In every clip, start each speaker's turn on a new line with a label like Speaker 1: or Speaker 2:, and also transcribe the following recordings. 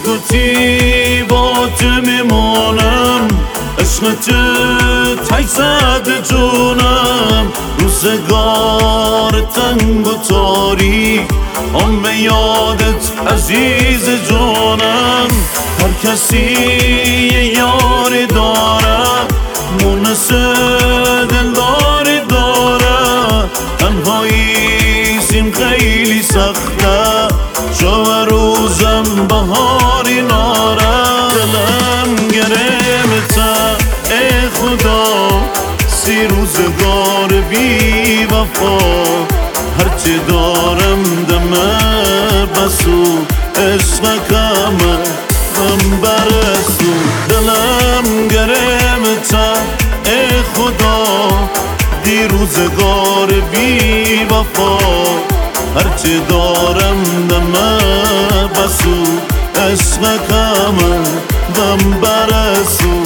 Speaker 1: گوتی با تو میمونم، عشق تو تک زده جونم. روزگار تنگ و تاریک آن به یادت عزیز جانم. هر کسی یه یاری داره، مونس دلداری داره. تنهایی سیم خیلی سخته، شب روزم بهاری ناره. دلم گرفته ای خدا، سی روزگار بی وفا. هرچی دارم دمه بسو، عشق کمه غم برسو. دلم گرفته ای خدا، دی روزگار بی وفا. هرچی دارم دمه بسو، عشق کمه غم برسو.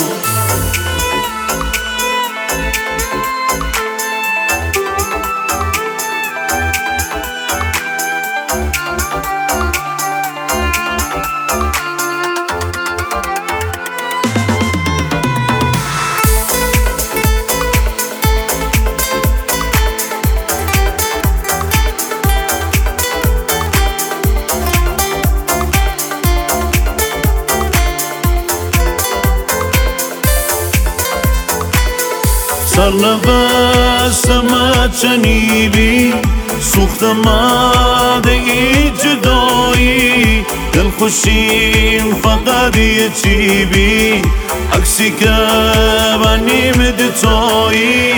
Speaker 1: سرنوشتم چنیلی، سوختم ای جدایی. دلخوشیم فقط یه چی بی، عکسی که بنیم دتایی.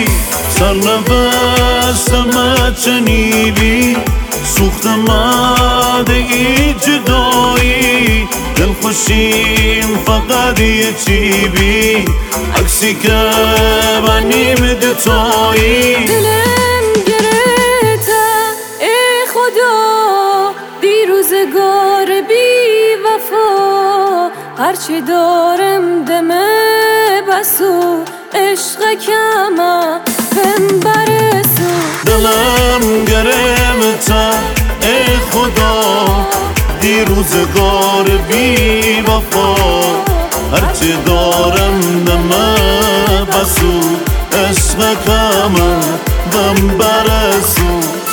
Speaker 1: سرنوشتم چنیلی، سوختم ای جدایی. دلخوشیم فقط یه چی بی، عکسی که بنیم دتایی.
Speaker 2: دلم گرفته ای خدا، دی روزگار بی وفا. هرچی دارم دمه بسو، عشق کمه بهم برسو.
Speaker 1: دلم گرفته ای خدا، دی روزگار بی وفا. هرچی دارم دمه بسو، عشق کمه غم برسو.